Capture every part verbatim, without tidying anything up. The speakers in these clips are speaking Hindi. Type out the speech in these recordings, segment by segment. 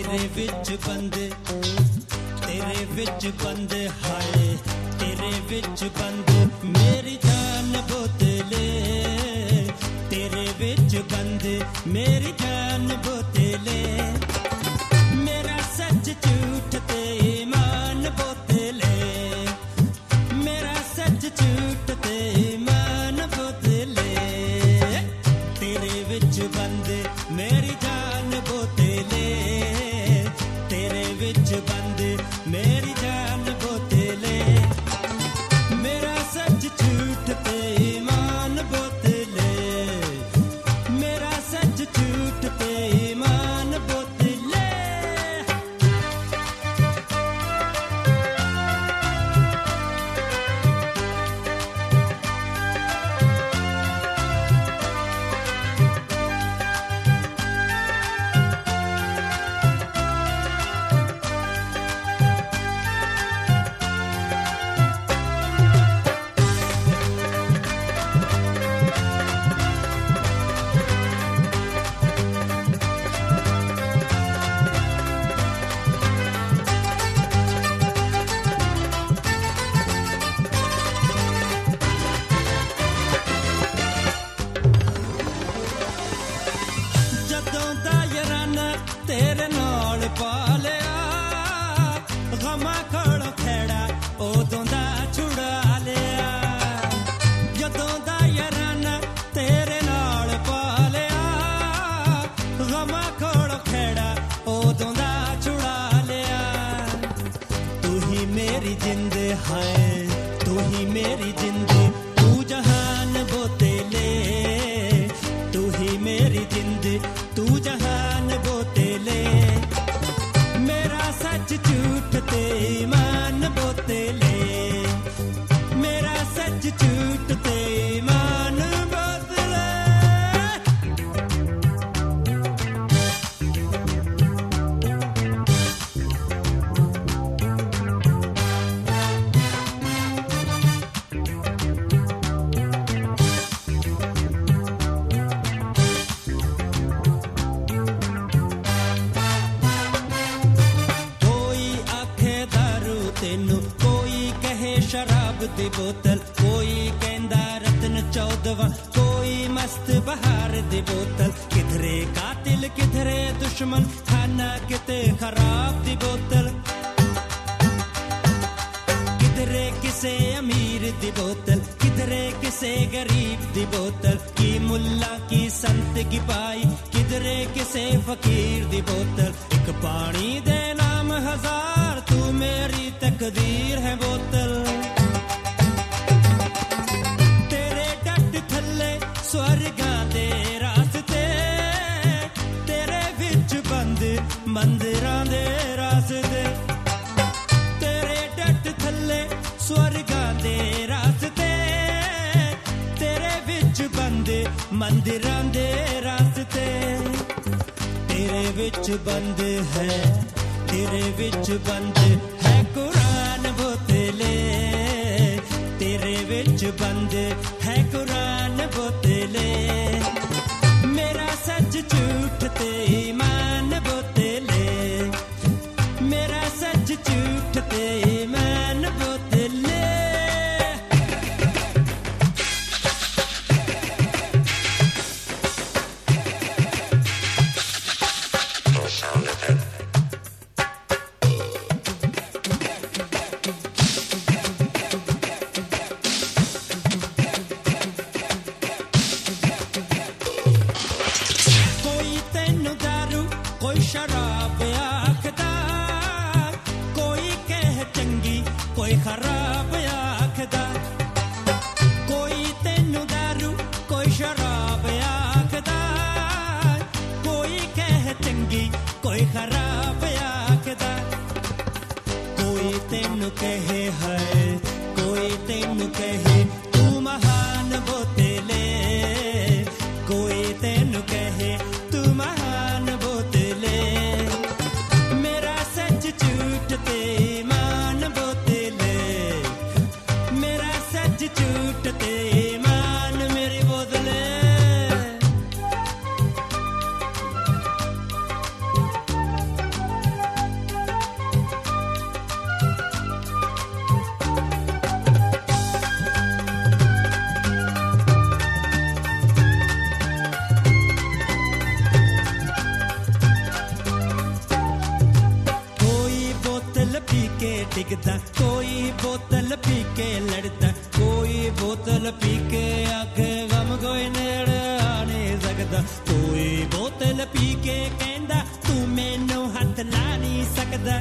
तेरे विच बंद तेरे विच बंद हाय तेरे विच बंद मेरी जान बोतले तेरे विच बंद मेरी जान बोतले मेरा सच झूठ ते ईमान बोतले मेरा सच झूठ ते ईमान बोतले तेरे विच बंद मेरी जान बोतले तेरे विच बंद मेरी जान बोतले मेरा सच झूठ ते ईमान बोतले मेरा सच झूठ ते ईमान बोतले तेरे नाल पालिया गमा कोलों खेड़ा उदों दा छुड़ा लिया जदों दा याराना तेरे नाल पालिया गमा कोलों खेड़ा उदों दा छुड़ा लिया तू ही मेरी जिंद है तू ही मेरी जिंद तू जहान बोतले तू ही मेरी जिंद तू जहान बोतले मेरा सच झूठ ते ईमान बोतले मेरा सच झूठ ते ईमान बोतले कोई कहे शराब दी बोतल कोई कहंदा रत्न चौदवा कोई मस्त बहार दी बोतल किधरे कातिल किधरे दुश्मन खाना किते खराब दी बोतल किधरे किसे अमीर दी बोतल किधरे किसे गरीब दी बोतल की मुल्ला की संत की पाई किधरे किसे फकीर दी बोतल एक पानी दे नाम हजार तू मेरी तकदीर है बोतल तेरे डट थल्ले स्वर्गां दे रास्ते तेरे विच बंद मंदिरां दे रास्ते तेरे डट थल्ले स्वर्गां दे रास्ते तेरे विच बंद मंदिरां दे रास्ते तेरे विच बंद है तेरे विच बंद है कुरान बोतले तेरे विच बंद है कुरान बोतले मेरा सच झूठ ते ईमान बोतले मेरा सच झूठ ते ईमान बोतले कोई शराब आखदा कोई कह चंगी कोई खराब आखदा कोई तेनू दारू कोई शराब आखदा कोई कह चंगी कोई खराब आखदा कोई तेनू कहे है कोई तेनू कहे तू महान बोतले कोई तेनू कहे तू महान बोतले मेरा सच झूठ ते ईमान बोतले मेरा सच झूठ ते ईमान मेरी बोतले टिकता, कोई बोतल पी के लड़ता, कोई बोतल पी के आखे गम कोई नेड़े आने सकदा, कोई बोतल पी के कहंदा तू मैनू हथ ला नहीं सकदा,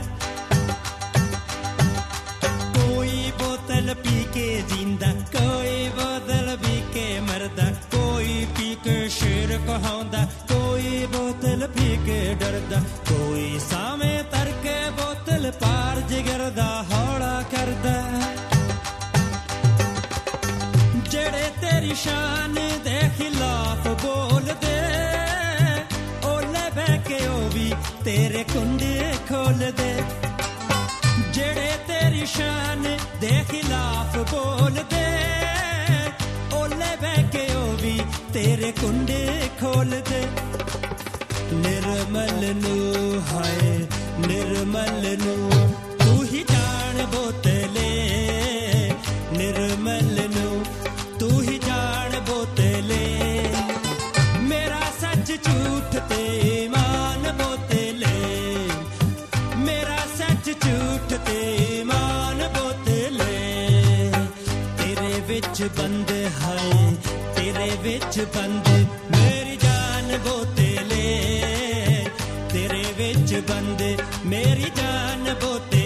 कोई बोतल पी के जींदा, कोई बोतल पी के मरदा, कोई पी के शेर कहांदा, कोई बोतल पी के डरदा, कोई सामे तर के बोतल पार जिगर दा हौला करदा। जेड़े तेरी शान दे खिलाफ बोल दे ओले बह के ओ भी तेरे कुंडे खोल दे, जेड़े तेरी शान दे खिलाफ बोल दे ओले बह के ओ भी तेरे कुंडे खोल दे। निर्मल नू हाय निर्मल नू तू ही जान बोतले, निर्मल नू तू ही जान बोतले, मेरा सच झूठ ते ईमान बोतले, मेरा सच झूठ ते ईमान बोतले, तेरे विच बंद है तेरे विच बंद मेरी जान बोतले, तेरे विच बंद मेरी जान बोतले।